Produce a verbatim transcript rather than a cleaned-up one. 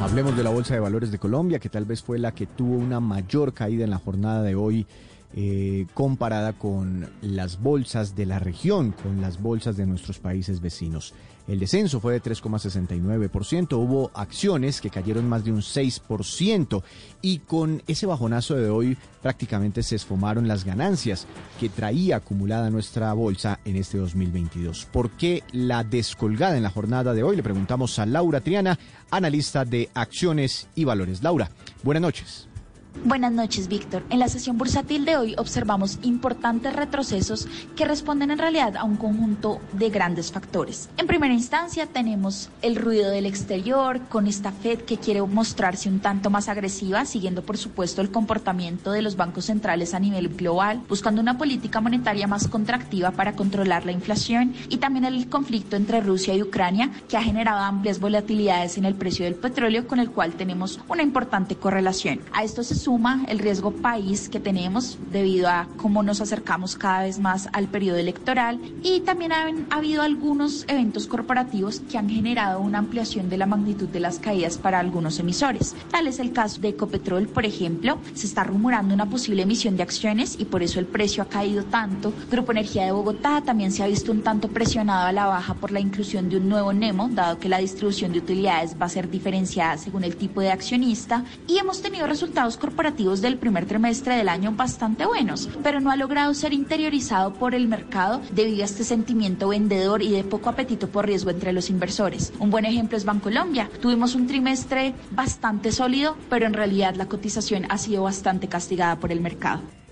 Hablemos de la Bolsa de Valores de Colombia, que tal vez fue la que tuvo una mayor caída en la jornada de hoy, eh, comparada con las bolsas de la región, con las bolsas de nuestros países vecinos. El descenso fue de tres coma sesenta y nueve por ciento, hubo acciones que cayeron más de un seis por ciento y con ese bajonazo de hoy prácticamente se esfumaron las ganancias que traía acumulada nuestra bolsa en este dos mil veintidós. ¿Por qué la descolgada en la jornada de hoy? Le preguntamos a Laura Triana, analista de acciones y valores. Laura, buenas noches. Buenas noches, Víctor. En la sesión bursátil de hoy observamos importantes retrocesos que responden en realidad a un conjunto de grandes factores. En primera instancia tenemos el ruido del exterior con esta Fed que quiere mostrarse un tanto más agresiva, siguiendo por supuesto el comportamiento de los bancos centrales a nivel global, buscando una política monetaria más contractiva para controlar la inflación, y también el conflicto entre Rusia y Ucrania que ha generado amplias volatilidades en el precio del petróleo, con el cual tenemos una importante correlación. A esto se suma el riesgo país que tenemos debido a cómo nos acercamos cada vez más al periodo electoral, y también ha, ha habido algunos eventos corporativos que han generado una ampliación de la magnitud de las caídas para algunos emisores. Tal es el caso de Ecopetrol, por ejemplo. Se está rumorando una posible emisión de acciones y por eso el precio ha caído tanto. Grupo Energía de Bogotá también se ha visto un tanto presionado a la baja por la inclusión de un nuevo Nemo, dado que la distribución de utilidades va a ser diferenciada según el tipo de accionista, y hemos tenido resultados corporativos del primer trimestre del año bastante buenos, pero no ha logrado ser interiorizado por el mercado debido a este sentimiento vendedor y de poco apetito por riesgo entre los inversores. Un buen ejemplo es Bancolombia. Tuvimos un trimestre bastante sólido, pero en realidad la cotización ha sido bastante castigada por el mercado.